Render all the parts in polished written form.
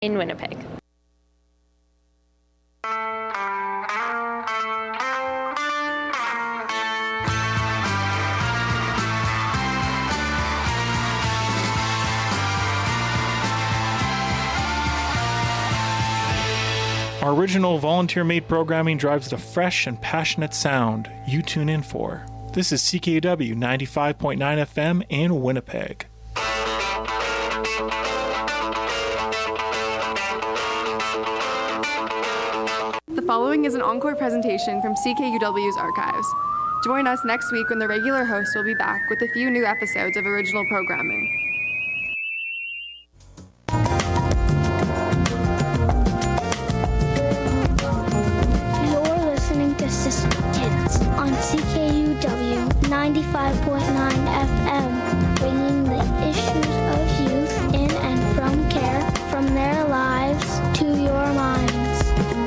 in Winnipeg. Our original volunteer-made programming drives the fresh and passionate sound you tune in for. This is CKUW 95.9 FM in Winnipeg. The following is an encore presentation from CKUW's archives. Join us next week when the regular host will be back with a few new episodes of original programming. On CKUW 95.9 FM, bringing the issues of youth in and from care, from their lives to your minds.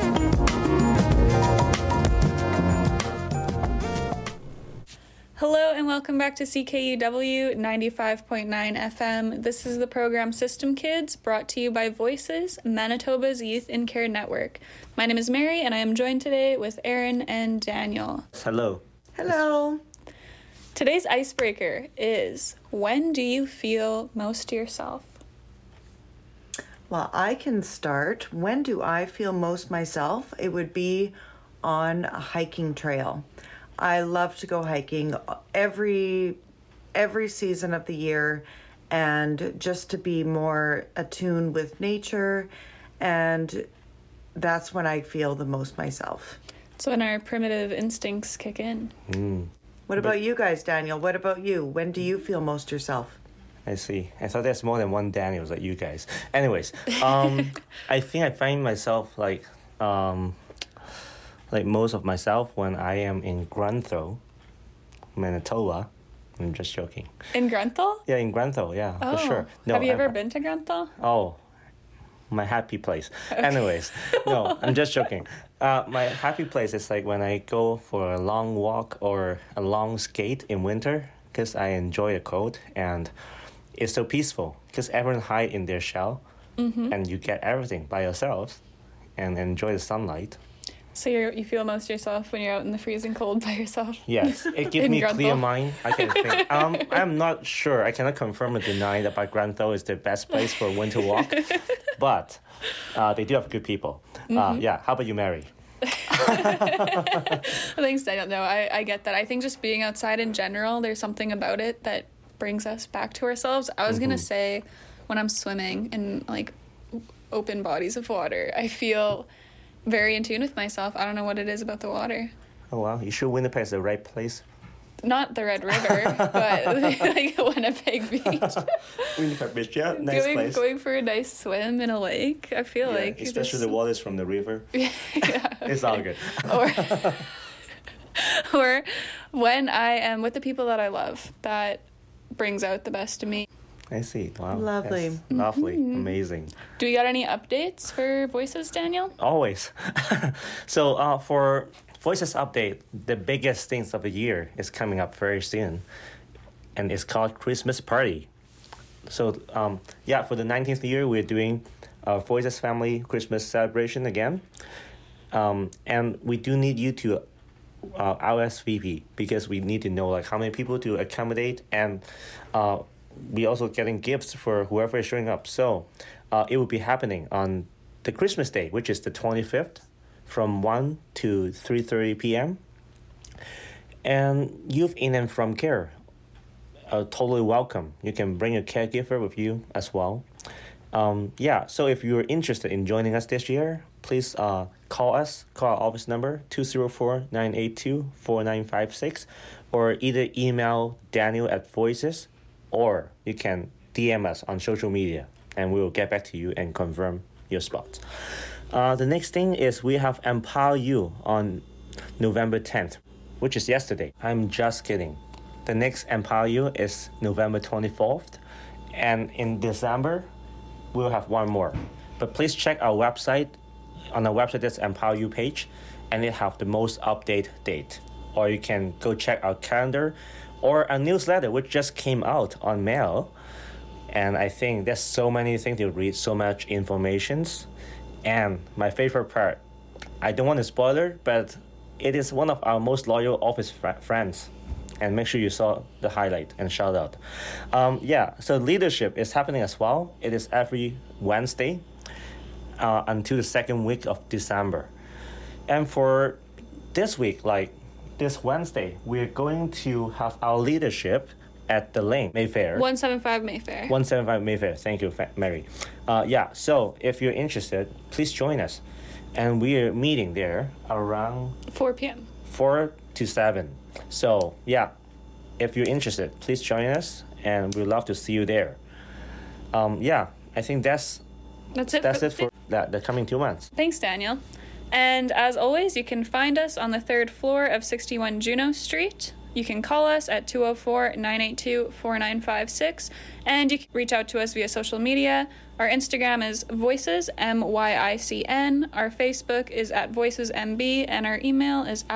Hello and welcome back to CKUW 95.9 FM. This is the program System Kids, brought to you by Voices, Manitoba's Youth in Care Network. My name is Mary, and I am joined today with Aaron and Daniel. Hello. Hello. Today's icebreaker is, when do you feel most yourself? Well, I can start. When do I feel most myself? It would be on a hiking trail. I love to go hiking every season of the year, and just to be more attuned with nature, and that's when I feel the most myself. So when our primitive instincts kick in. What about you guys, Daniel? What about you? When do you feel most yourself? I see. I thought there's more than one Daniels like you guys. Anyways, I think I find myself like most of myself when I am in Grantham, Manitoba. I'm just joking. In Grantham? Yeah, in Grantham, yeah, for sure. No, have you ever been to Grantham? Oh, my happy place. Okay. Anyways, no, I'm just joking. My happy place is like when I go for a long walk or a long skate in winter, because I enjoy the cold and it's so peaceful because everyone hide in their shell and you get everything by yourselves and enjoy the sunlight. So you feel most yourself when you're out in the freezing cold by yourself? Yes, it gives me a clear mind. I can think. I'm not sure. I cannot confirm or deny that Grantham is the best place for a winter walk, but they do have good people. Yeah, how about you, Mary? Thanks, Daniel. No, I get that. I think just being outside in general, there's something about it that brings us back to ourselves. I was going to say when I'm swimming in like open bodies of water, I feel very in tune with myself. I don't know what it is about the water. Oh, wow. You sure Winnipeg is the right place? Not the Red River, but like Winnipeg Beach. Winnipeg Beach, yeah, nice place. Going for a nice swim in a lake, I feel like. Especially the waters from the river. Yeah. It's all good. Or when I am with the people that I love, that brings out the best in me. I see. Wow. Lovely. That's lovely. Amazing. Do we got any updates for Voices, Daniel? Always. So for Voices update, the biggest things of the year is coming up very soon, and it's called Christmas Party. So for the 19th year, we're doing our Voices Family Christmas celebration again, and we do need you to RSVP because we need to know like how many people to accommodate, and we also getting gifts for whoever is showing up. So it will be happening on the Christmas Day, which is the 25th, from 1 to 3:30 p.m. And youth in and from care are totally welcome. You can bring a caregiver with you as well. So if you're interested in joining us this year, please call our office number 204-982-4956, or either email Daniel at Voices, or you can DM us on social media, and we will get back to you and confirm your spots. The next thing is we have Empower You on November 10th, which is yesterday. I'm just kidding. The next Empower You is November 24th, and in December, we'll have one more. But please check our website. On our website, there's Empower You page, and it have the most updated date. Or you can go check our calendar or a newsletter which just came out on mail. And I think there's so many things to read, so much informations. And my favorite part, I don't want to spoil it, but it is one of our most loyal office friends. And make sure you saw the highlight and shout out. So leadership is happening as well. It is every Wednesday until the second week of December. And for this week, like this Wednesday, we're going to have our leadership at the Lane, Mayfair. 175 Mayfair. 175 Mayfair. Thank you, Mary. So if you're interested, please join us. And we're meeting there around 4 p.m. 4 to 7. So, if you're interested, please join us, and we'd love to see you there. I think that's it for the coming 2 months. Thanks, Daniel. And as always, you can find us on the 3rd floor of 61 Juno Street. You can call us at 204-982-4956, and you can reach out to us via social media. Our Instagram is Voices, MYICN. Our Facebook is at VoicesMB, and our email is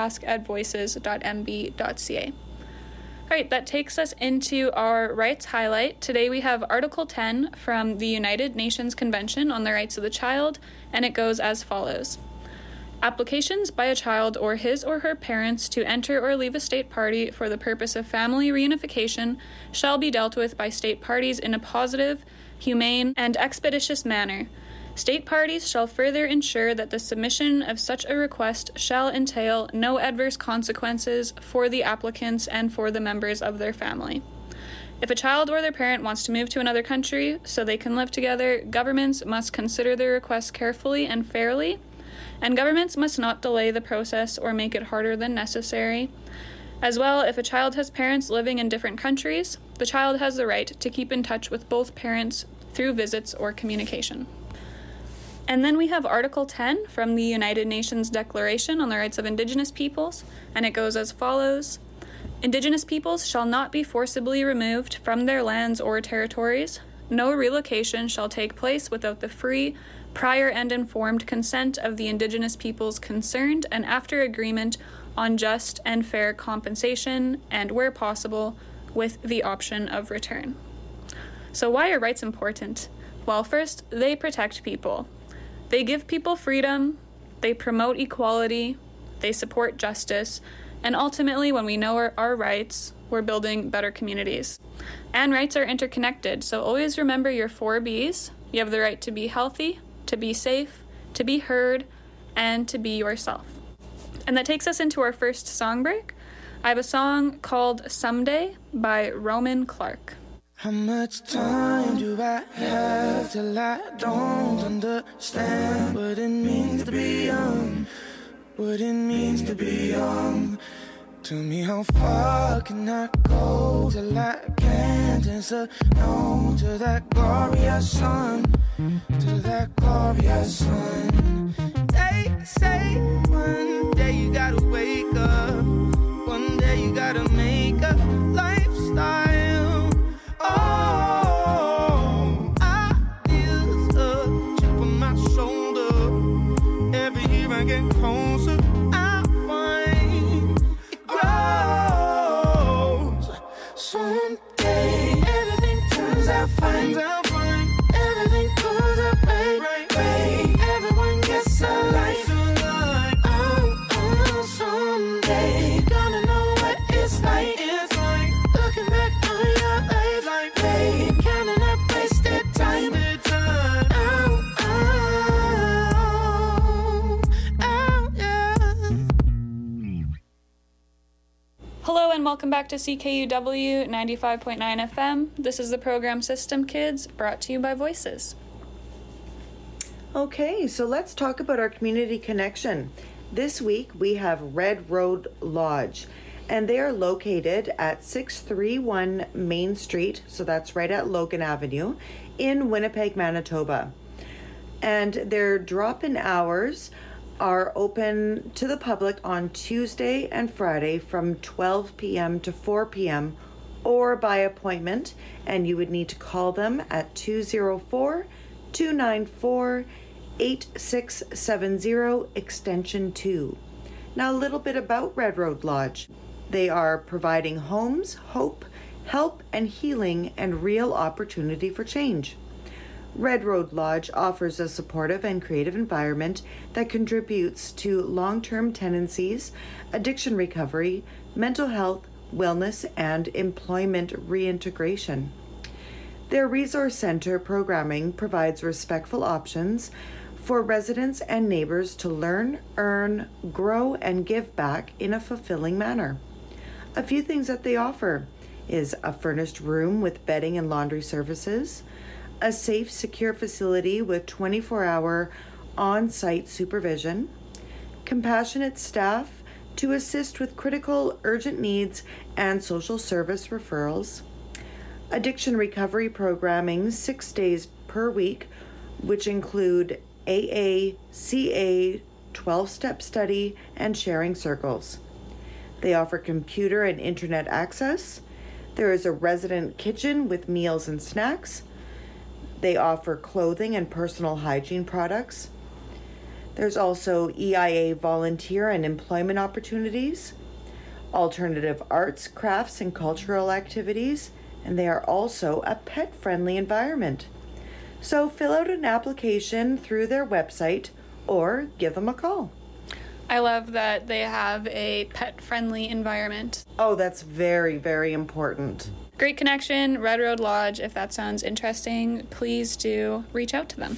ask@voices.mb.ca. All right, that takes us into our rights highlight. Today we have Article 10 from the United Nations Convention on the Rights of the Child, and it goes as follows. Applications by a child or his or her parents to enter or leave a state party for the purpose of family reunification shall be dealt with by state parties in a positive, humane, and expeditious manner. State parties shall further ensure that the submission of such a request shall entail no adverse consequences for the applicants and for the members of their family. If a child or their parent wants to move to another country so they can live together, governments must consider their request carefully and fairly, and governments must not delay the process or make it harder than necessary. As well, if a child has parents living in different countries, the child has the right to keep in touch with both parents through visits or communication. And then we have Article 10 from the United Nations Declaration on the Rights of Indigenous Peoples, and it goes as follows. Indigenous peoples shall not be forcibly removed from their lands or territories. No relocation shall take place without the free, prior and informed consent of the Indigenous peoples concerned and after agreement on just and fair compensation and, where possible, with the option of return. So why are rights important? Well, first, they protect people. They give people freedom, they promote equality, they support justice, and ultimately, when we know our rights, we're building better communities. And rights are interconnected, so always remember your 4 Bs. You have the right to be healthy, to be safe, to be heard, and to be yourself. And that takes us into our first song break. I have a song called Someday by Roman Clark. How much time do I have till I don't understand what it means to be young? What it means to be young. Tell me how far can I go till I can't answer no to that glorious sun, to that glorious sun. They say one day you gotta wake up, one day you gotta make a lifestyle. Oh, I feel a chip on my shoulder. Every year I get closer, I find it grows. Someday everything turns out fine. Everything goes up right. Everyone gets a life. Oh, someday gonna know what it's like. Looking back on your life, counting up wasted time. Hello and welcome back to CKUW 95.9 FM. This is the program System Kids, brought to you by Voices. Okay, so let's talk about our community connection. This week we have Red Road Lodge, and they are located at 631 Main Street, so that's right at Logan Avenue, in Winnipeg, Manitoba. And their drop-in hours are open to the public on Tuesday and Friday from 12 p.m. to 4 p.m. or by appointment, and you would need to call them at 204-294-8670 extension 2. Now a little bit about Red Road Lodge. They are providing homes, hope, help and healing and real opportunity for change. Red Road Lodge offers a supportive and creative environment that contributes to long-term tendencies, addiction recovery, mental health, wellness, and employment reintegration. Their Resource Center programming provides respectful options for residents and neighbors to learn, earn, grow, and give back in a fulfilling manner. A few things that they offer is a furnished room with bedding and laundry services, a safe, secure facility with 24-hour on-site supervision, compassionate staff to assist with critical, urgent needs and social service referrals, addiction recovery programming 6 days per week, which include AA, CA, 12-step study, and sharing circles. They offer computer and internet access. There is a resident kitchen with meals and snacks. They offer clothing and personal hygiene products. There's also EIA volunteer and employment opportunities, alternative arts, crafts, and cultural activities, and they are also a pet-friendly environment. So fill out an application through their website or give them a call. I love that they have a pet-friendly environment. Oh, that's very, very important. Great connection, Red Road Lodge. If that sounds interesting, please do reach out to them.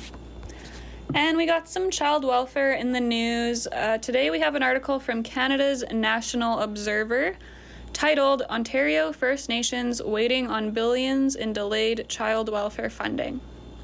And we got some child welfare in the news. Today we have an article from Canada's National Observer titled Ontario First Nations Waiting on Billions in Delayed Child Welfare Funding.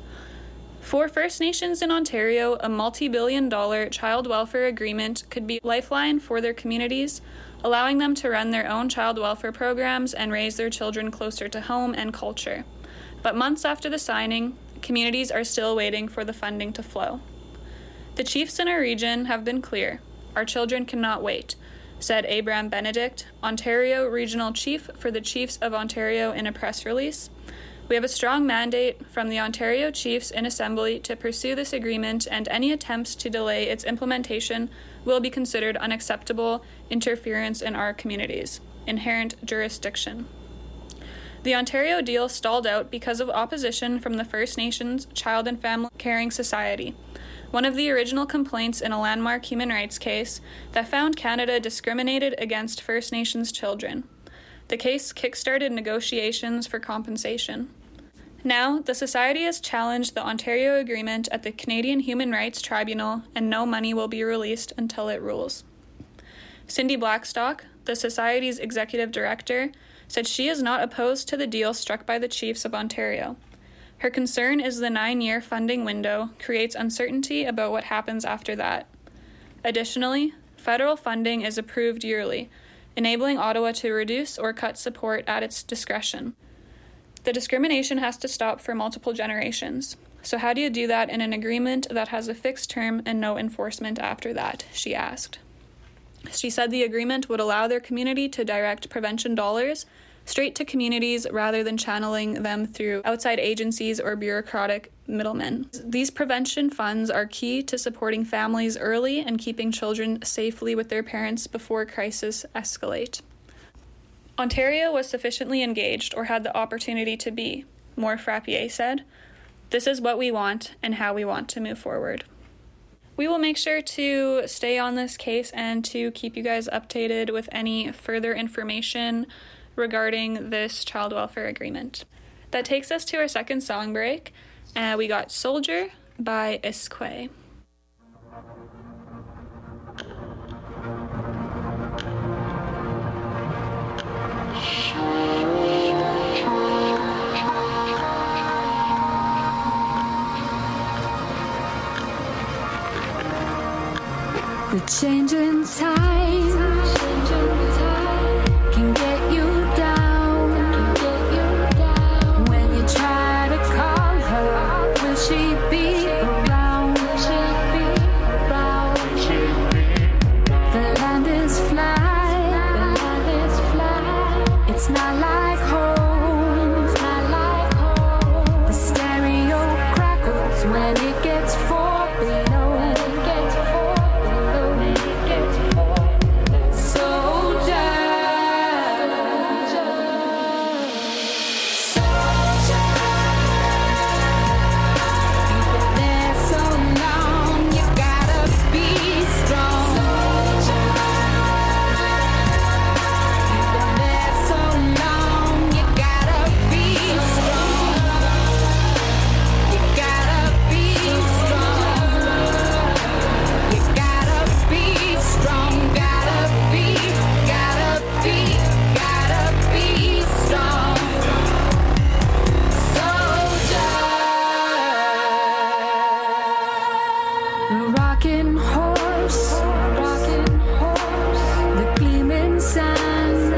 For First Nations in Ontario, a multi-billion-dollar child welfare agreement could be a lifeline for their communities, allowing them to run their own child welfare programs and raise their children closer to home and culture. But months after the signing, communities are still waiting for the funding to flow. The chiefs in our region have been clear. Our children cannot wait, said Abraham Benedict, Ontario Regional Chief for the Chiefs of Ontario, in a press release. We have a strong mandate from the Ontario Chiefs in Assembly to pursue this agreement, and any attempts to delay its implementation will be considered unacceptable interference in our communities' inherent jurisdiction. The Ontario deal stalled out because of opposition from the First Nations Child and Family Caring Society, one of the original complaints in a landmark human rights case that found Canada discriminated against First Nations children. The case kick-started negotiations for compensation. Now, the Society has challenged the Ontario Agreement at the Canadian Human Rights Tribunal, and no money will be released until it rules. Cindy Blackstock, the Society's executive director, said she is not opposed to the deal struck by the Chiefs of Ontario. Her concern is the 9-year funding window creates uncertainty about what happens after that. Additionally, federal funding is approved yearly, enabling Ottawa to reduce or cut support at its discretion. The discrimination has to stop for multiple generations. So how do you do that in an agreement that has a fixed term and no enforcement after that, she asked. She said the agreement would allow their community to direct prevention dollars straight to communities rather than channeling them through outside agencies or bureaucratic middlemen. These prevention funds are key to supporting families early and keeping children safely with their parents before crises escalate. Ontario was sufficiently engaged or had the opportunity to be, Maur Frappier said. This is what we want and how we want to move forward. We will make sure to stay on this case and to keep you guys updated with any further information regarding this child welfare agreement. That takes us to our second song break. We got Soldier by Isquet. The changing tide can get you down. When you try to call her, will she be around? The land is flat, it's not like home. The stereo crackles when it gets 4 below. The rocking horse, the gleaming sun,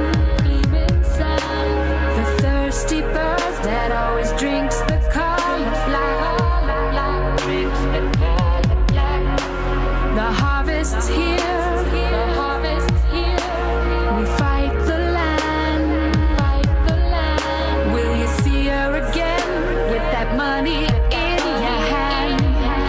the thirsty bird that always drinks the color black. The harvest's here, we fight the land. Will you see her again with that money in your hand?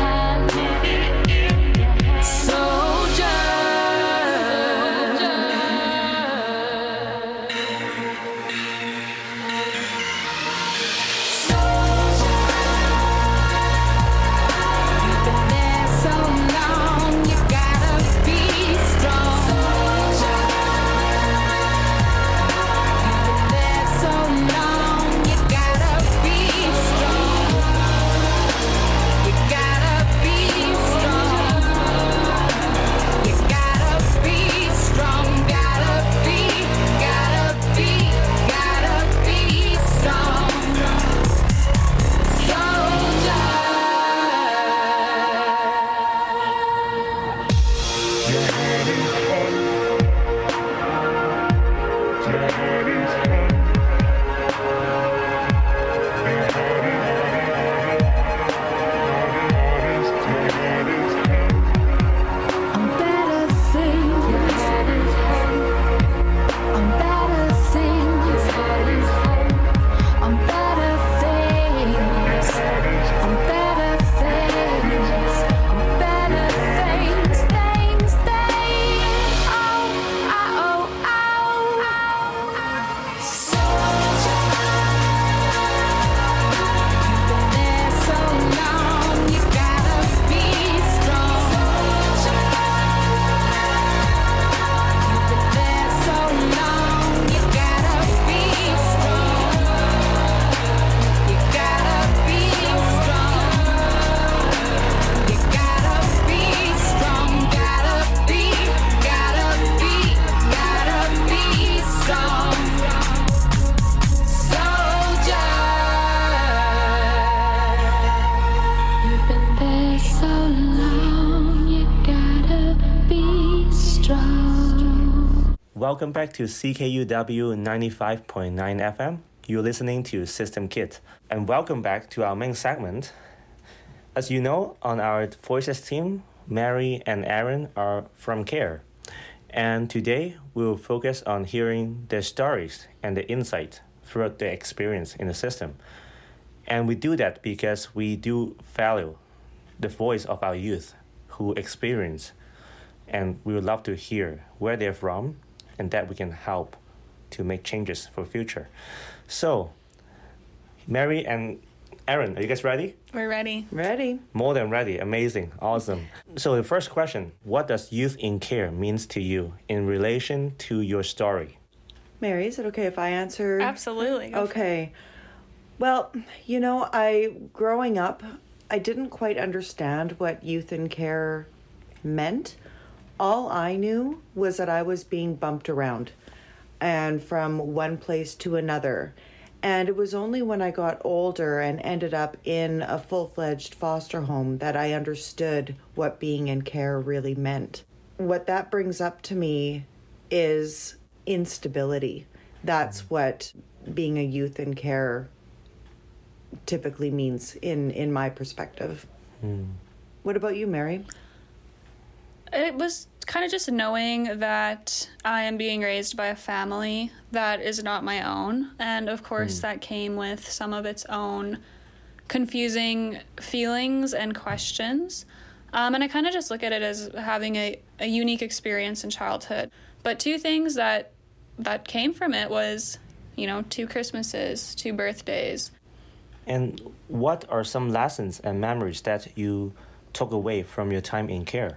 Welcome back to CKUW 95.9 FM. You're listening to System Kit. And welcome back to our main segment. As you know, on our Voices team, Mary and Aaron are from CARE. And today, we'll focus on hearing their stories and the insight throughout their experience in the system. And we do that because we do value the voice of our youth who experience, and we would love to hear where they're from and that we can help to make changes for future. So, Mary and Aaron, are you guys ready? We're ready. Ready. More than ready. Amazing. Awesome. So the first question, what does youth in care means to you in relation to your story? Mary, is it okay if I answer? Absolutely. Okay. Well, growing up, I didn't quite understand what youth in care meant. All I knew was that I was being bumped around and from one place to another. And it was only when I got older and ended up in a full-fledged foster home that I understood what being in care really meant. What that brings up to me is instability. That's what being a youth in care typically means in my perspective. What about you, Mary? It was kind of just knowing that I am being raised by a family that is not my own. And of course, that came with some of its own confusing feelings and questions. And I kind of just look at it as having a unique experience in childhood. But two things that came from it was, 2 Christmases, 2 birthdays. And what are some lessons and memories that you took away from your time in care?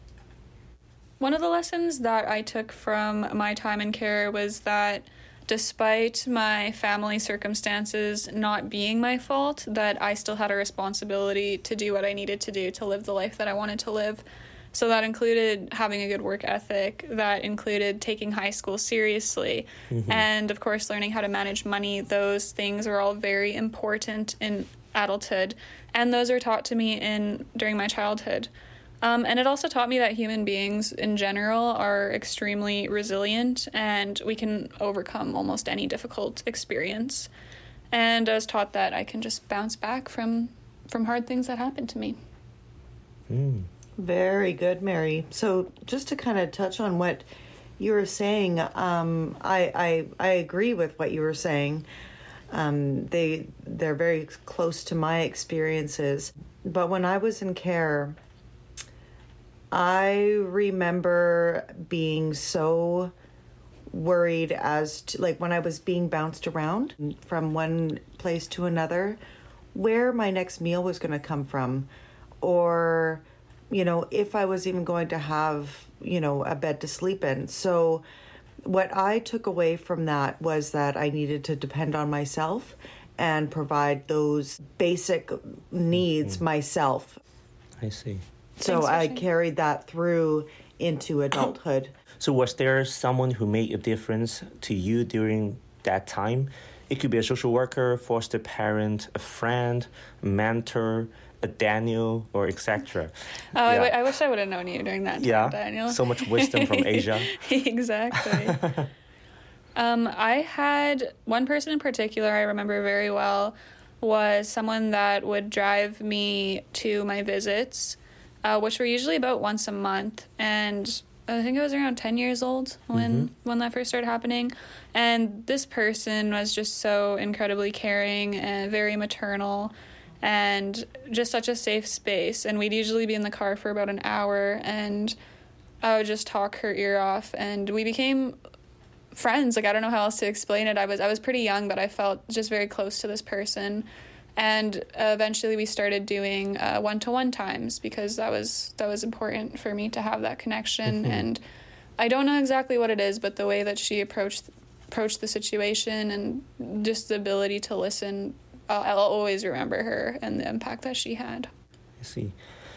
One of the lessons that I took from my time in care was that despite my family circumstances not being my fault, that I still had a responsibility to do what I needed to do to live the life that I wanted to live. So that included having a good work ethic, that included taking high school seriously, and of course learning how to manage money. Those things are all very important in adulthood, and those are taught to me during my childhood. And it also taught me that human beings in general are extremely resilient and we can overcome almost any difficult experience. And I was taught that I can just bounce back from hard things that happen to me. Very good, Mary. So just to kind of touch on what you were saying, I agree with what you were saying. They're very close to my experiences. But when I was in care, I remember being so worried as to, like, when I was being bounced around from one place to another, where my next meal was going to come from, or, you know, if I was even going to have, you know, a bed to sleep in. So what I took away from that was that I needed to depend on myself and provide those basic needs myself. I see. So I carried that through into adulthood. So was there someone who made a difference to you during that time? It could be a social worker, foster parent, a friend, a mentor, a Daniel, or etc. Oh, yeah. I wish I would have known you during that time, Daniel. So much wisdom from Asia. Exactly. I had one person in particular I remember very well was someone that would drive me to my visits, which were usually about once a month. And I think I was around 10 years old when that first started happening. And this person was just so incredibly caring and very maternal and just such a safe space. And we'd usually be in the car for about an hour and I would just talk her ear off. And we became friends. Like, I don't know how else to explain it. I was pretty young, but I felt just very close to this person. And eventually we started doing one-to-one times because that was important for me to have that connection. And I don't know exactly what it is, but the way that she approached the situation and just the ability to listen, I'll always remember her and the impact that she had. I see.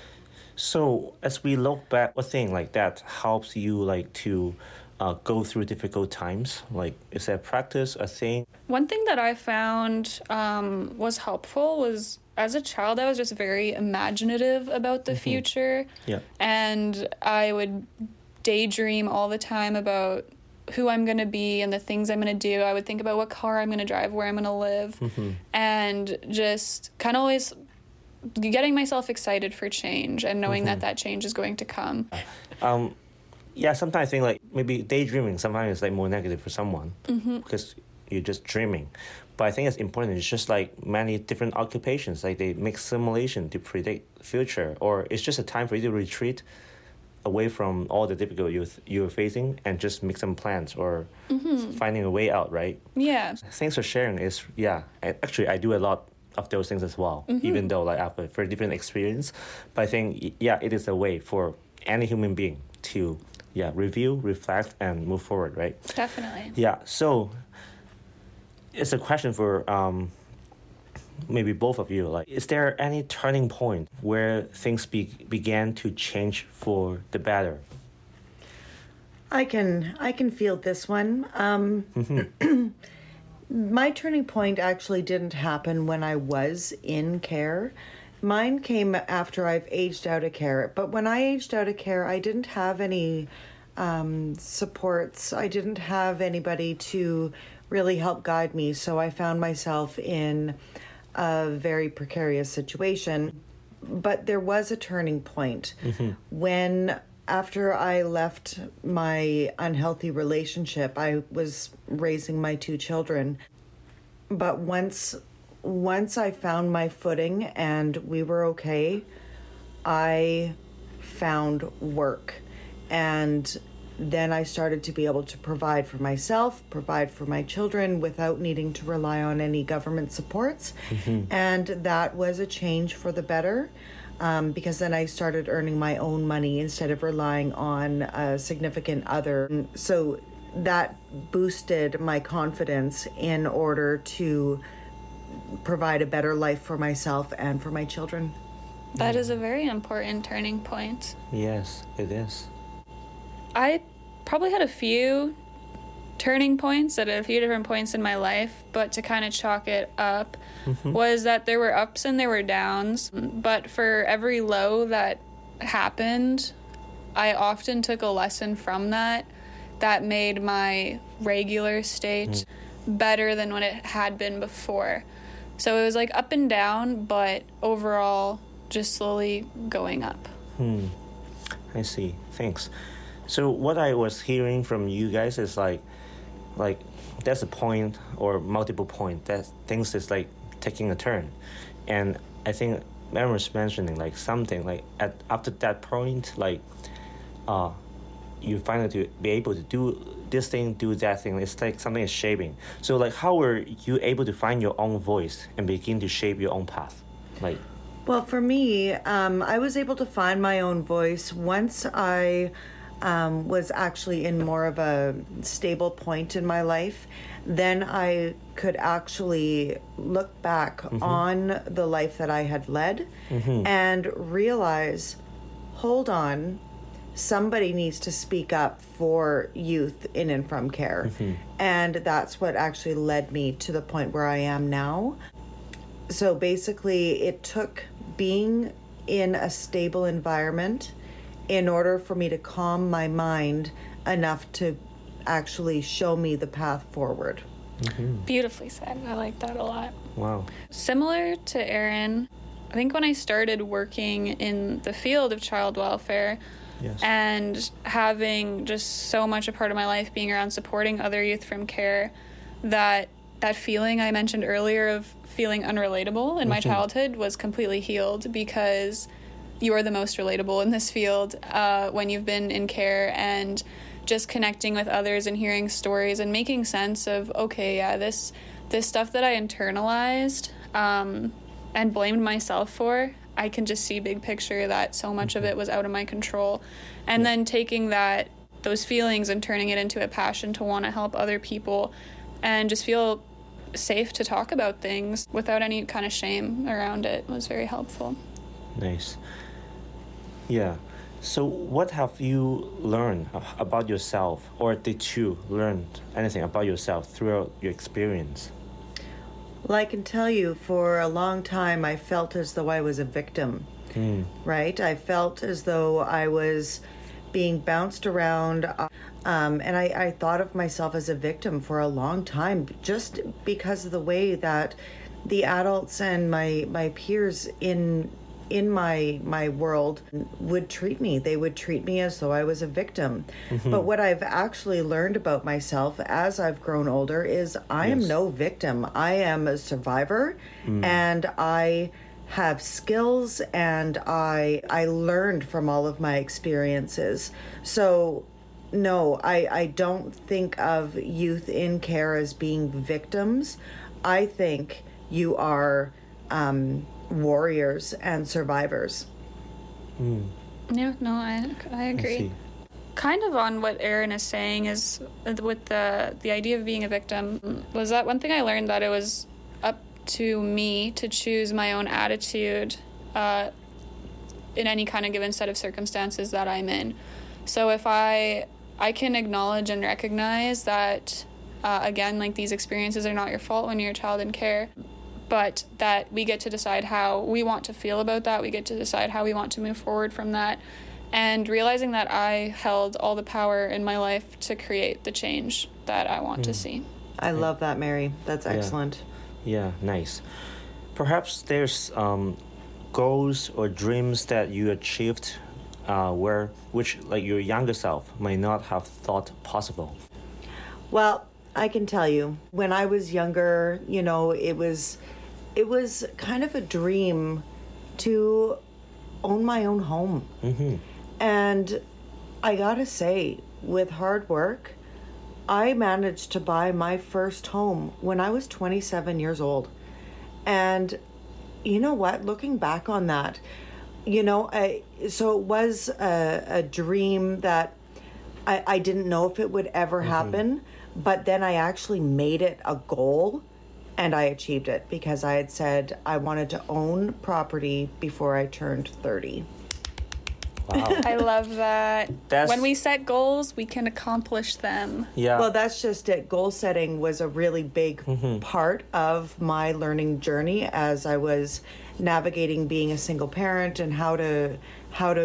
So as we look back, what thing like that helps you like to go through difficult times? Like, is that practice a thing? One thing that I found was helpful was, as a child, I was just very imaginative about the future. Yeah. And I would daydream all the time about who I'm going to be and the things I'm going to do. I would think about what car I'm going to drive, where I'm going to live, and just kind of always getting myself excited for change and knowing that change is going to come. Yeah, sometimes I think like maybe daydreaming sometimes is like more negative for someone because you're just dreaming. But I think it's important. It's just like many different occupations, like they make simulation to predict the future, or it's just a time for you to retreat away from all the difficulty you're facing and just make some plans or finding a way out, right? Yeah. Thanks for sharing. Actually, I do a lot of those things as well, even though like I have a very different experience. But I think, it is a way for any human being to review, reflect, and move forward, right? Definitely. Yeah, so it's a question for maybe both of you. Like, is there any turning point where things began to change for the better? I can feel this one. My turning point actually didn't happen when I was in care. Mine came after I've aged out of care. But when I aged out of care, I didn't have any supports. I didn't have anybody to really help guide me. So I found myself in a very precarious situation. But there was a turning point when, after I left my unhealthy relationship, I was raising my 2 children. But once I found my footing and we were okay, I found work. And then I started to be able to provide for myself, provide for my children without needing to rely on any government supports. And that was a change for the better. Because then I started earning my own money instead of relying on a significant other. So that boosted my confidence in order to provide a better life for myself and for my children. That is a very important turning point. Yes, it is. I probably had a few turning points at a few different points in my life, but to kind of chalk it up was that there were ups and there were downs, but for every low that happened, I often took a lesson from that made my regular state better than what it had been before. So it was like up and down, but overall just slowly going up. I see. Thanks. So what I was hearing from you guys is like there's a point or multiple point that things is like taking a turn, and I think Mary was mentioning like something like after that point, like you finally to be able to do this thing, do that thing. It's like something is shaping. So like how were you able to find your own voice and begin to shape your own path? Like, well, for me, I was able to find my own voice once I was actually in more of a stable point in my life. Then I could actually look back on the life that I had led and realize, hold on, somebody needs to speak up for youth in and from care. And that's what actually led me to the point where I am now. So basically, it took being in a stable environment in order for me to calm my mind enough to actually show me the path forward. Beautifully said. I like that a lot. Wow. Similar to Erin, I think when I started working in the field of child welfare, and having just so much a part of my life being around supporting other youth from care, that feeling I mentioned earlier of feeling unrelatable in my childhood was completely healed, because you are the most relatable in this field when you've been in care, and just connecting with others and hearing stories and making sense of, okay, yeah, this stuff that I internalized and blamed myself for, I can just see big picture that so much of it was out of my control. And then taking those feelings and turning it into a passion to want to help other people and just feel safe to talk about things without any kind of shame around it was very helpful. Nice. Yeah. So what have you learned about yourself, or did you learn anything about yourself throughout your experience? Well, I can tell you, for a long time, I felt as though I was a victim, right? I felt as though I was being bounced around, and I thought of myself as a victim for a long time, just because of the way that the adults and my peers in my world would treat me. They would treat me as though I was a victim. But what I've actually learned about myself as I've grown older is I am no victim. I am a survivor, and I have skills, and I learned from all of my experiences. So no, I don't think of youth in care as being victims. I think you are warriors and survivors. Yeah, no, I agree. Kind of on what Erin is saying is with the idea of being a victim, was that one thing I learned, that it was up to me to choose my own attitude in any kind of given set of circumstances that I'm in. So if I can acknowledge and recognize that again, like, these experiences are not your fault when you're a child in care, but that we get to decide how we want to feel about that. We get to decide how we want to move forward from that. And realizing that I held all the power in my life to create the change that I want to see. I love that, Mary. That's excellent. Yeah, nice. Perhaps there's goals or dreams that you achieved which like your younger self might not have thought possible. Well, I can tell you, when I was younger, you know, it was kind of a dream to own my own home. And I gotta say, with hard work, I managed to buy my first home when I was 27 years old. And you know what? Looking back on that, you know, so it was a dream that I didn't know if it would ever happen. But then I actually made it a goal, and I achieved it because I had said I wanted to own property before I turned 30. Wow. I love that. When we set goals, we can accomplish them. Yeah. Well, that's just it. Goal setting was a really big part of my learning journey as I was navigating being a single parent and how to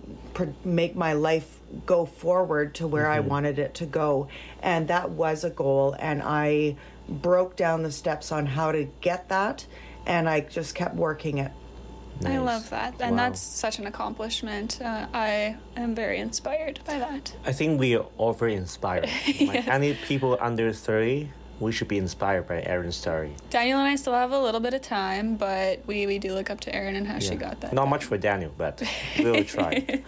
make my life go forward to where I wanted it to go. And that was a goal, and I broke down the steps on how to get that, and I just kept working it. I love that. And Wow. that's such an accomplishment. I am very inspired by that. I think we are all very inspired. Like any people under 30, we should be inspired by Erin's story. Daniel and I still have a little bit of time, but we do look up to Erin and how she got that. Not much for Daniel, but we'll try.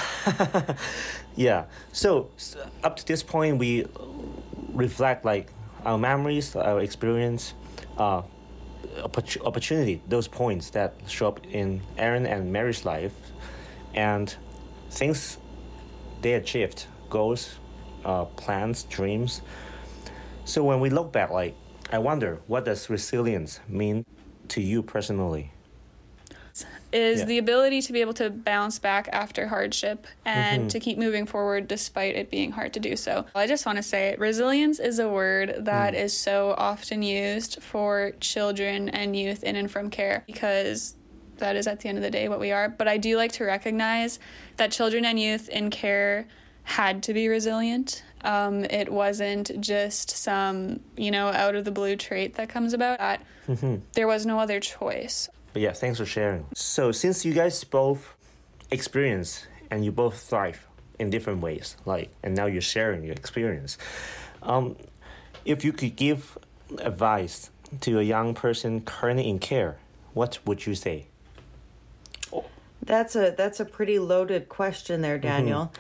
Yeah. So up to this point, we reflect like our memories, our experience, opportunity, those points that show up in Erin and Mary's life, and things they achieved, goals, plans, dreams. So when we look back, like, I wonder, what does resilience mean to you personally? Is Yeah. the ability to be able to bounce back after hardship and to keep moving forward despite it being hard to do so. I just want to say resilience is a word that is so often used for children and youth in and from care, because that is at the end of the day what we are. But I do like to recognize that children and youth in care had to be resilient. It wasn't just some, out of the blue trait that comes about. That there was no other choice. But yeah, thanks for sharing. So since you guys both experience and you both thrive in different ways, and now you're sharing your experience, if you could give advice to a young person currently in care, what would you say? That's a pretty loaded question there, Daniel.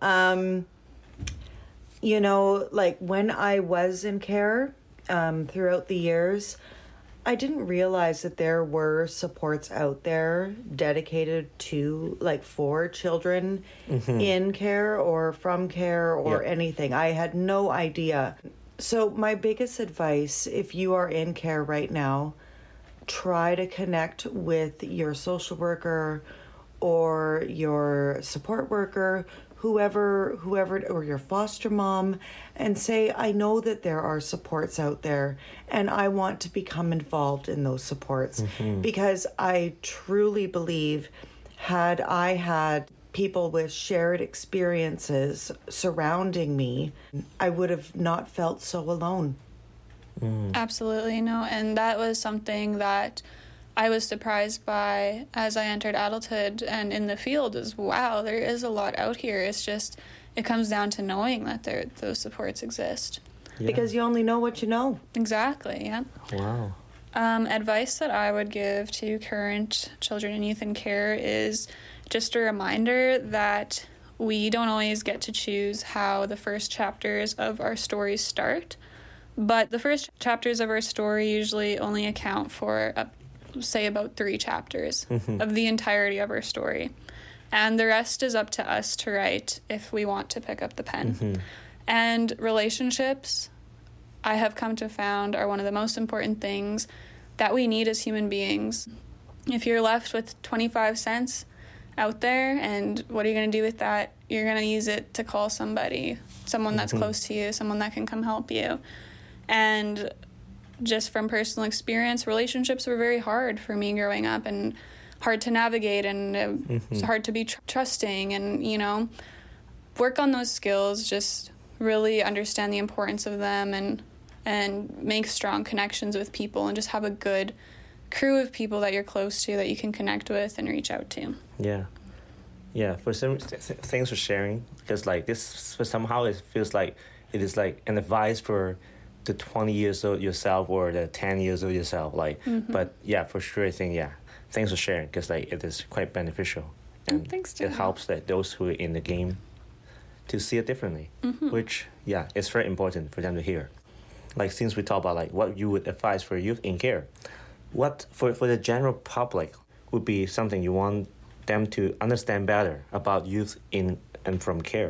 When I was in care throughout the years, I didn't realize that there were supports out there dedicated to for children in care or from care or anything. I had no idea. So my biggest advice, if you are in care right now, try to connect with your social worker or your support worker, whoever, or your foster mom, and say, I know that there are supports out there and I want to become involved in those supports. Because I truly believe had I had people with shared experiences surrounding me, I would have not felt so alone. Absolutely, no. And that was something that I was surprised by as I entered adulthood and in the field is, wow, there is a lot out here. It's just, it comes down to knowing that those supports exist. Yeah. Because you only know what you know. Exactly, yeah. Wow. Advice that I would give to current children and youth in care is just a reminder that we don't always get to choose how the first chapters of our stories start, but the first chapters of our story usually only account for say about 3 chapters of the entirety of our story, and the rest is up to us to write if we want to pick up the pen. And relationships, I have come to found, are one of the most important things that we need as human beings. If you're left with 25 cents out there, and what are you going to do with that? You're going to use it to call somebody, someone that's close to you, someone that can come help you. And just from personal experience, relationships were very hard for me growing up and hard to navigate, and it's hard to be trusting, and, work on those skills, just really understand the importance of them and make strong connections with people and just have a good crew of people that you're close to that you can connect with and reach out to. Yeah. For some, thanks for sharing, because this somehow it feels like it is an advice for the 20 years old yourself or the 10 years old yourself, but yeah, for sure, I think, thanks for sharing, because it is quite beneficial, and Thanks, it helps those who are in the game to see it differently, which it's very important for them to hear. Since we talk about what you would advise for youth in care, what for the general public would be something you want them to understand better about youth in and from care?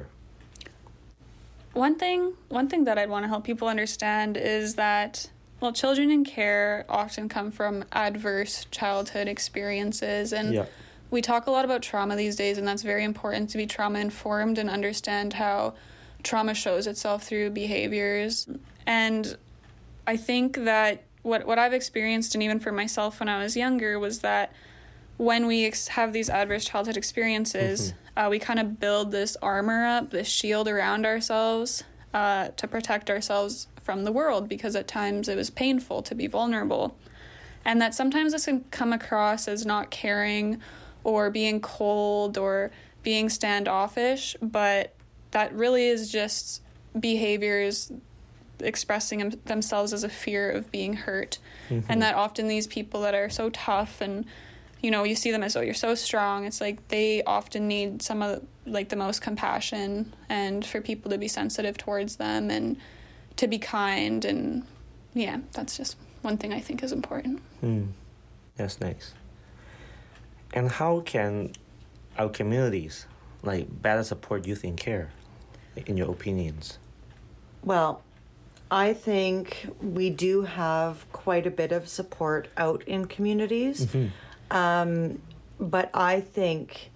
One thing that I'd want to help people understand is that, children in care often come from adverse childhood experiences, and we talk a lot about trauma these days, and that's very important to be trauma informed and understand how trauma shows itself through behaviors. And I think that what I've experienced, and even for myself when I was younger, was that when we have these adverse childhood experiences, we kind of build this armor up, this shield around ourselves to protect ourselves from the world, because at times it was painful to be vulnerable. And that sometimes this can come across as not caring or being cold or being standoffish, but that really is just behaviors expressing themselves as a fear of being hurt. And that often these people that are so tough and, you know, you see them as, oh, you're so strong, it's like they often need some of like the most compassion, and for people to be sensitive towards them and to be kind. And yeah, that's just one thing I think is important. That's nice. And how can our communities like better support youth in care, in your opinions? Well, I think we do have quite a bit of support out in communities. But I think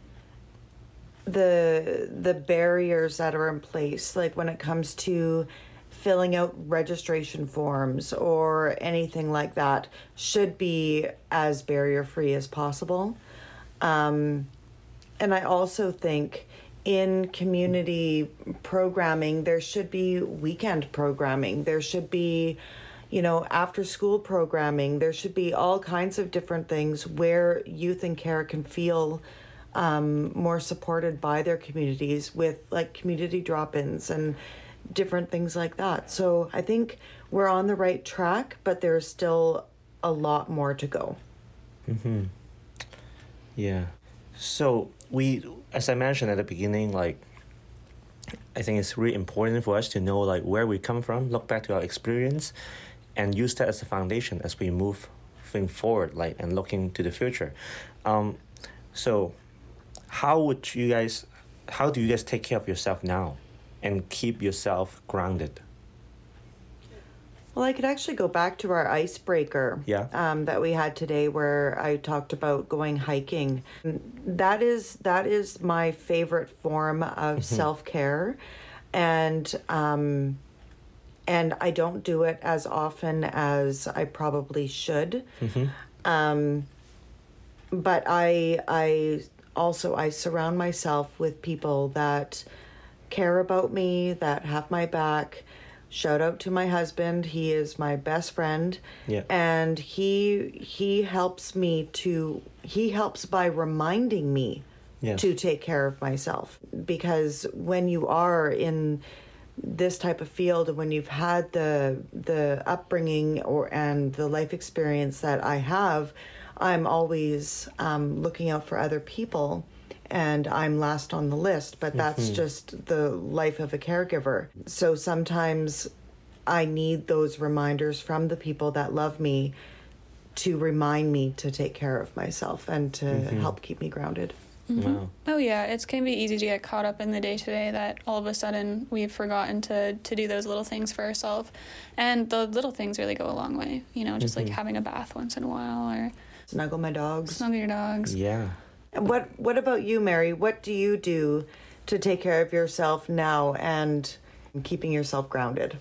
the barriers that are in place, like when it comes to filling out registration forms or anything like that, should be as barrier-free as possible. And I also think in community programming, there should be weekend programming. There should be, you know, after-school programming. There should be all kinds of different things where youth in care can feel more supported by their communities, with like community drop-ins and different things like that. So I think we're on the right track, but there's still a lot more to go. Yeah. So we, as I mentioned at the beginning, like, I think it's really important for us to know like where we come from, look back to our experience, and use that as a foundation as we move forward, like, and looking to the future. So how do you guys take care of yourself now and keep yourself grounded? Well, I could actually go back to our icebreaker that we had today, where I talked about going hiking. That is my favorite form of self-care, and I don't do it as often as I probably should. But I surround myself with people that care about me, that have my back. Shout out to my husband. He is my best friend. Yeah. And he helps by reminding me to take care of myself. Because when you are in this type of field, and when you've had the upbringing and the life experience that I have, I'm always looking out for other people. And I'm last on the list, but that's just the life of a caregiver. So sometimes I need those reminders from the people that love me to remind me to take care of myself and to help keep me grounded. Wow. Oh yeah, it can be easy to get caught up in the day-to-day that all of a sudden we've forgotten to do those little things for ourselves. And the little things really go a long way, you know, just like having a bath once in a while, or snuggle my dogs. Snuggle your dogs. Yeah. What about you, Mary? What do you do to take care of yourself now and keeping yourself grounded?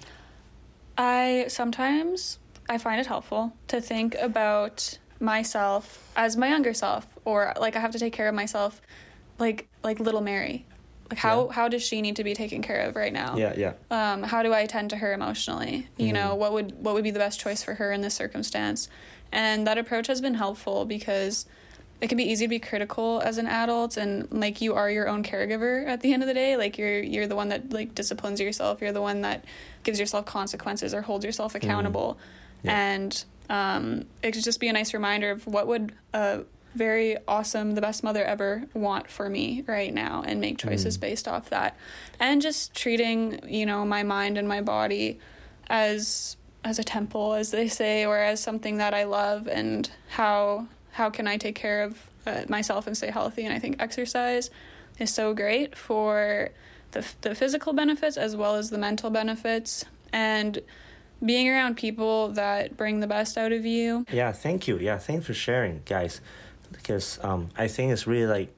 I find it helpful to think about myself as my younger self, or like I have to take care of myself like little Mary. Like how does she need to be taken care of right now? How do I attend to her emotionally? You know, what would be the best choice for her in this circumstance? And that approach has been helpful, because it can be easy to be critical as an adult, and like you are your own caregiver at the end of the day. Like you're the one that like disciplines yourself. You're the one that gives yourself consequences or holds yourself accountable. And it could just be a nice reminder of what would a very awesome, the best mother ever want for me right now, and make choices based off that. And just treating, you know, my mind and my body as a temple, as they say, or as something that I love, and how can I take care of myself and stay healthy. And I think exercise is so great for the physical benefits as well as the mental benefits, and being around people that bring the best out of you. Yeah, thank you. Yeah, thanks for sharing, guys. Because I think it's really like,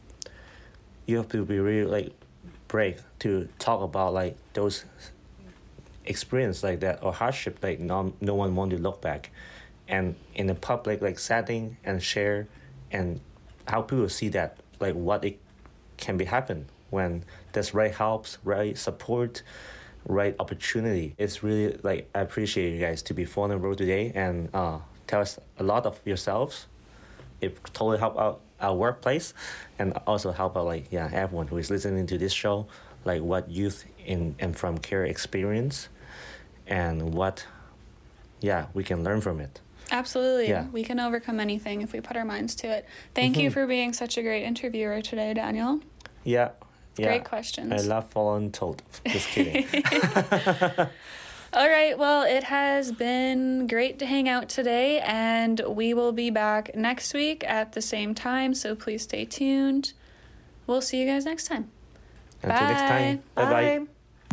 you have to be really like brave to talk about like those experience like that, or hardship, like no one want to look back, and in a public like setting, and share, and how people see that, like what it can be happen when there's right helps, right support, right opportunity. It's really like I appreciate you guys to be vulnerable today and tell us a lot of yourselves. It totally help out our workplace and also help out like everyone who is listening to this show, like what youth in and from care experience and what we can learn from it. Absolutely. Yeah. We can overcome anything if we put our minds to it. Thank you for being such a great interviewer today, Daniel. Yeah. Great questions. I love following told. Just kidding. All right. Well, it has been great to hang out today, and we will be back next week at the same time, so please stay tuned. We'll see you guys next time. Until next time. Bye-bye.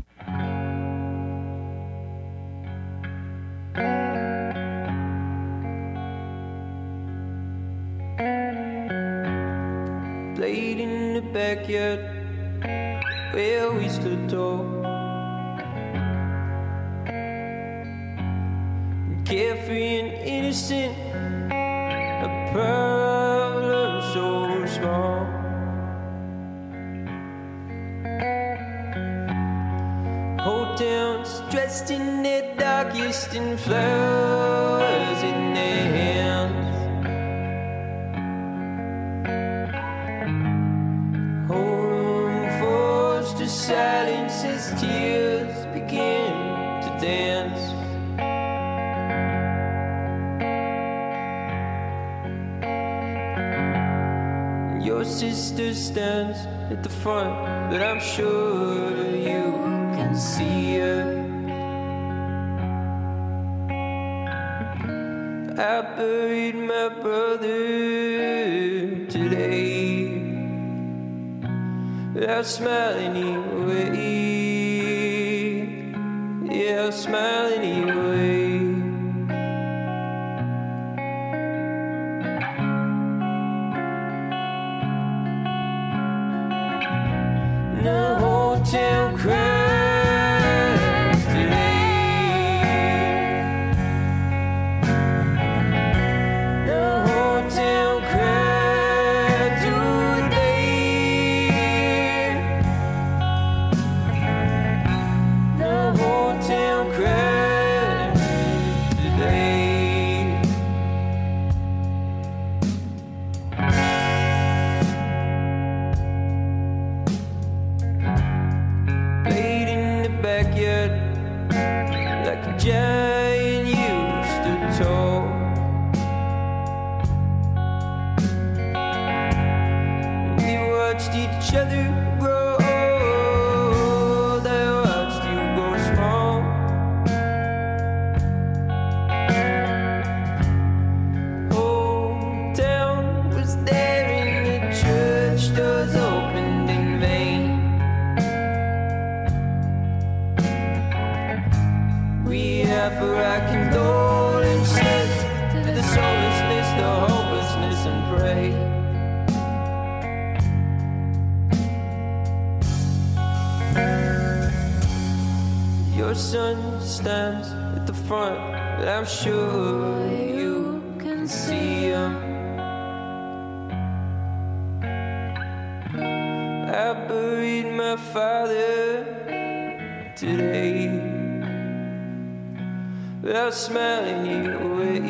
Played in the backyard where we stood tall, carefree and innocent, a problem so small. Whole town's dressed in their darkest and flowers in their hands. To silence as tears begin to dance. Your sister stands at the front, but I'm sure you can see her. I buried my brother today. I'll smile anyway. Yeah, I'll smile anyway. The whole town cried today. The whole town cried today. The whole town cried today. Played in the backyard like a giant you stood tall. We watched each other grow old. I watched you grow small. Hometown was there in the church doors opened in vain. We offer our condolences to the soullessness, the hopelessness, and pray. Your son stands at the front, but I'm sure you can see him. I buried my father today. I'll smile anyway.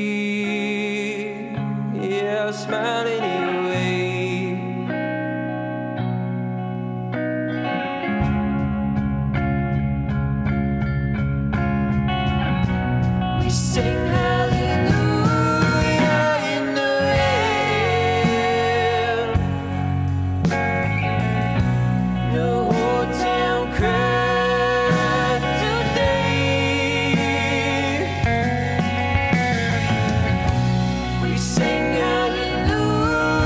Yeah, I'll smile anyway. We sing hallelujah in the air. The whole town cried today. We sing hallelujah.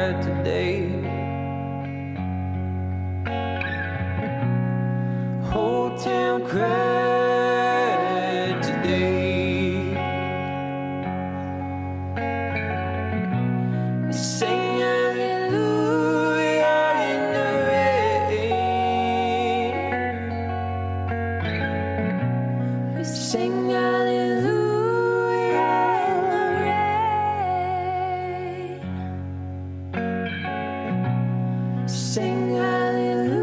cried today. Whole town cried today. They sang hallelujah in the rain. We sang hallelujah in the rain. Sing hallelujah.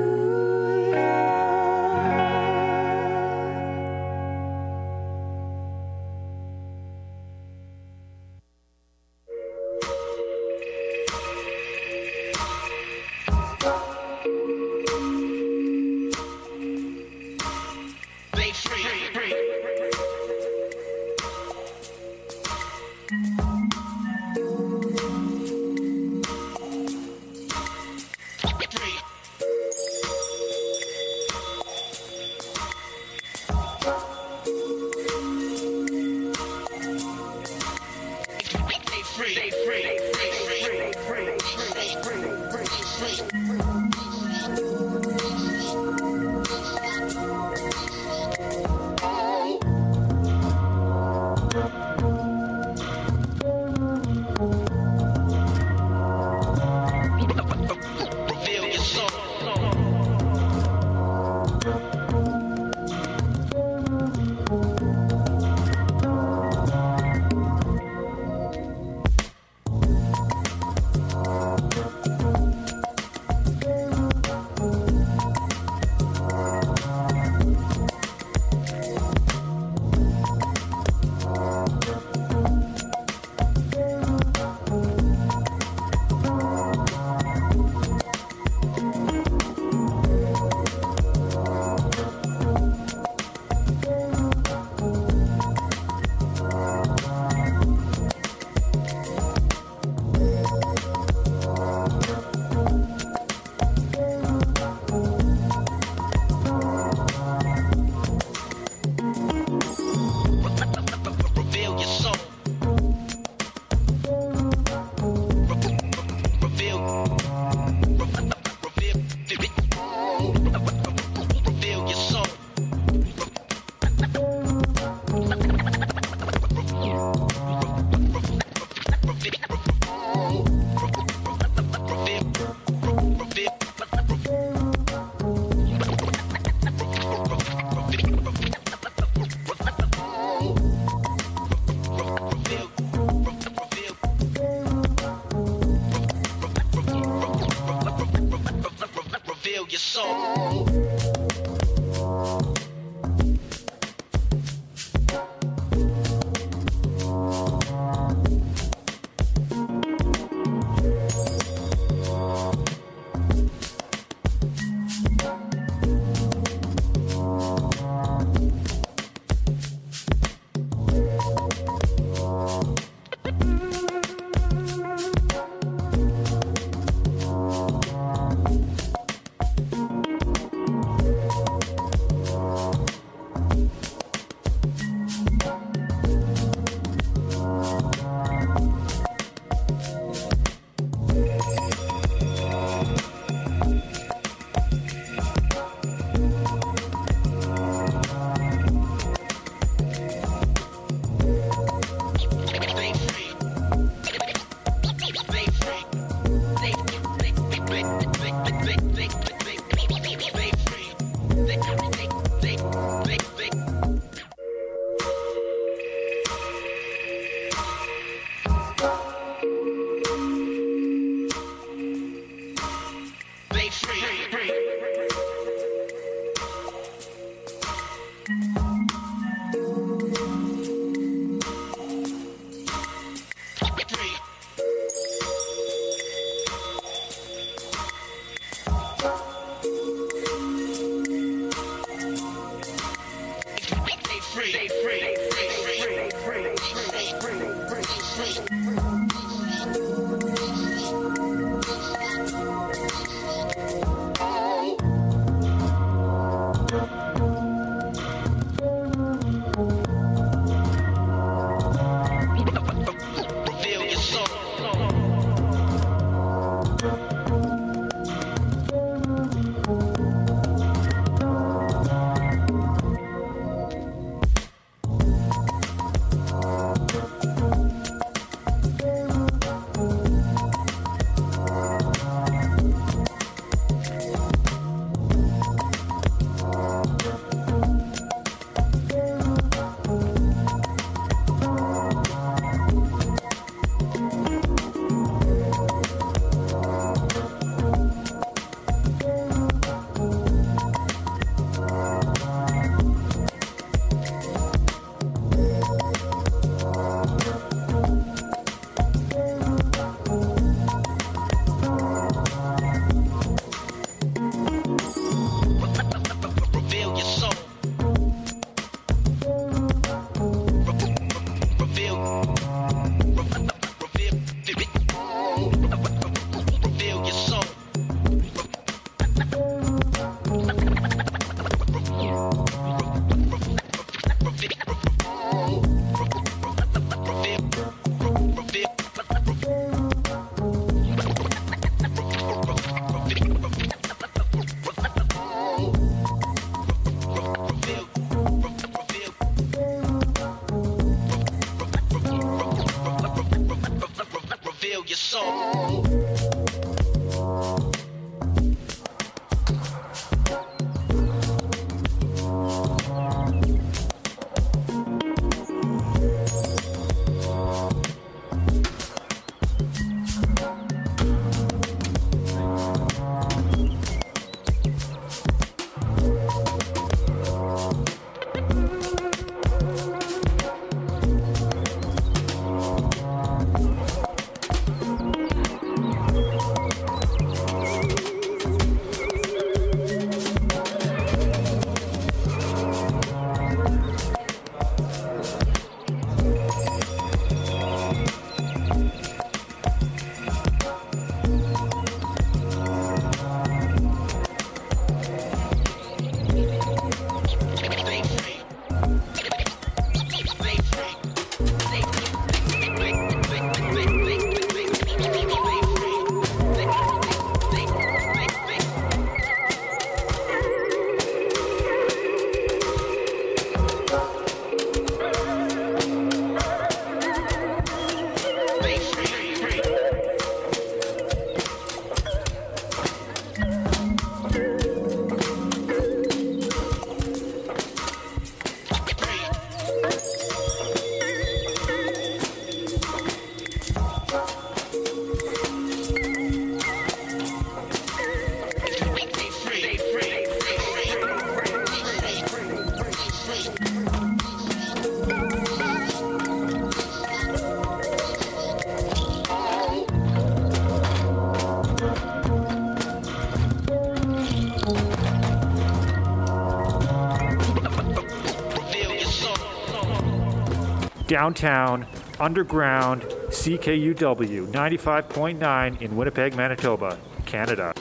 downtown, underground, CKUW 95.9 in Winnipeg, Manitoba, Canada.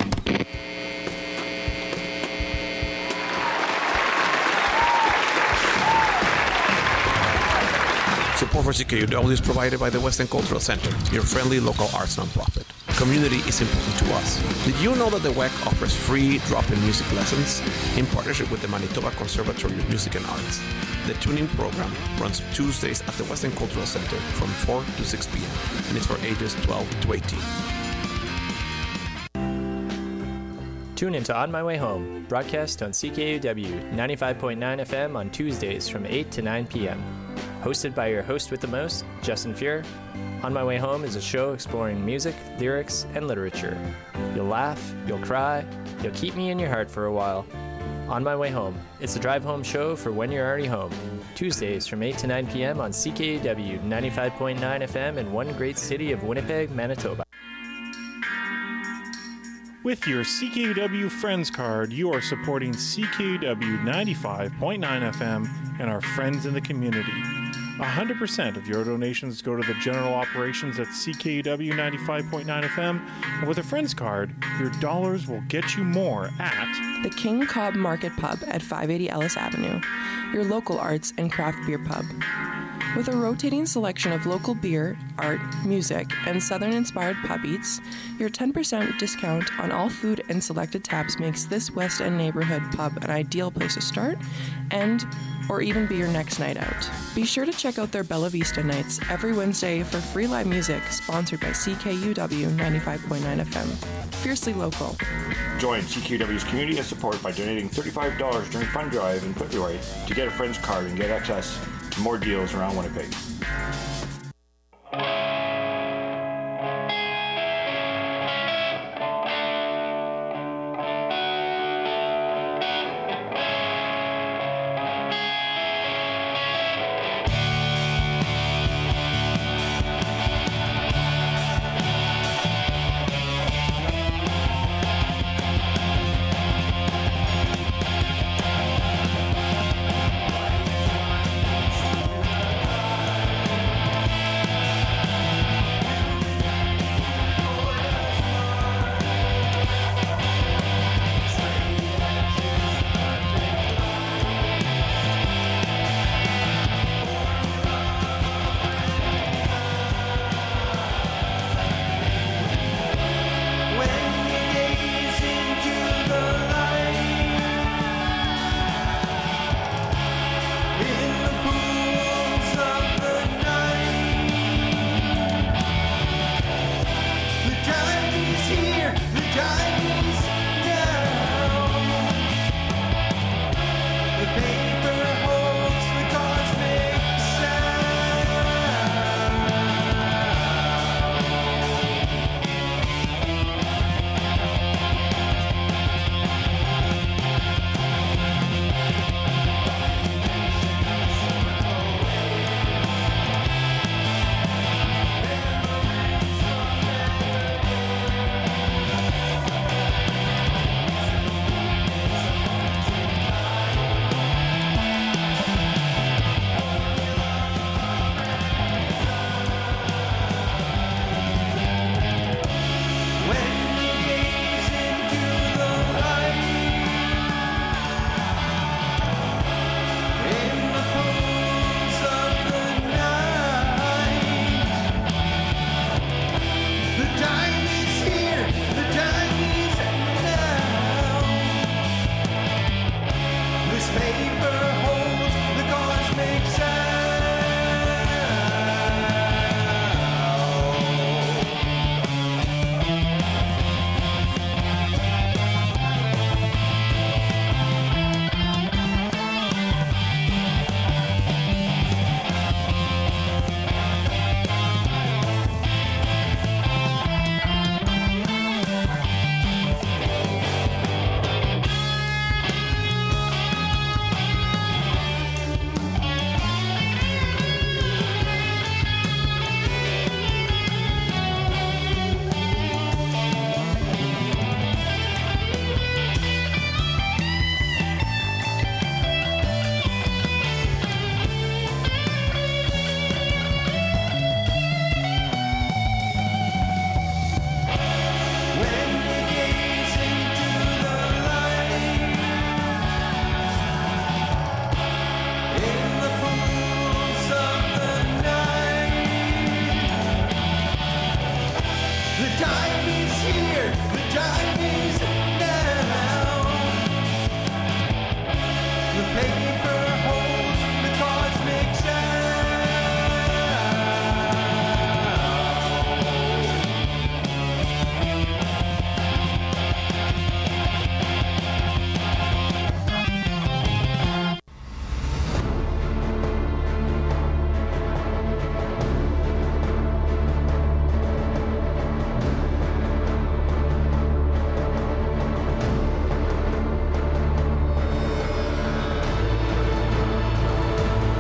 Support for CKUW is provided by the Western Cultural Center, your friendly local arts nonprofit. Community is important to us. Did you know that the WEC offers free drop-in music lessons in partnership with the Manitoba Conservatory of Music and Arts? The tuning program runs Tuesdays at the Western Cultural Center from 4 to 6 p.m. and it's for ages 12 to 18. Tune into On My Way Home, broadcast on CKUW 95.9 FM on Tuesdays from 8 to 9 p.m. Hosted by your host with the most, Justin Fuhr, On My Way Home is a show exploring music, lyrics, and literature. You'll laugh, you'll cry, you'll keep me in your heart for a while. On My Way Home, it's a drive-home show for when you're already home. Tuesdays from 8 to 9 p.m. on CKUW 95.9 FM in one great city of Winnipeg, Manitoba. With your CKUW Friends card, you are supporting CKUW 95.9 FM and our friends in the community. 100% of your donations go to the general operations at CKUW 95.9 FM, and with a Friends card, your dollars will get you more at the King Cobb Market Pub at 580 Ellis Avenue, your local arts and craft beer pub. With a rotating selection of local beer, art, music, and Southern-inspired pub eats, your 10% discount on all food and selected taps makes this West End neighborhood pub an ideal place to start, end, or even be your next night out. Be sure to check out their Bella Vista nights every Wednesday for free live music, sponsored by CKUW 95.9 FM. Fiercely local. Join CKUW's community of support by donating $35 during Fund Drive in February to get a Friends card and get access to more deals around Winnipeg.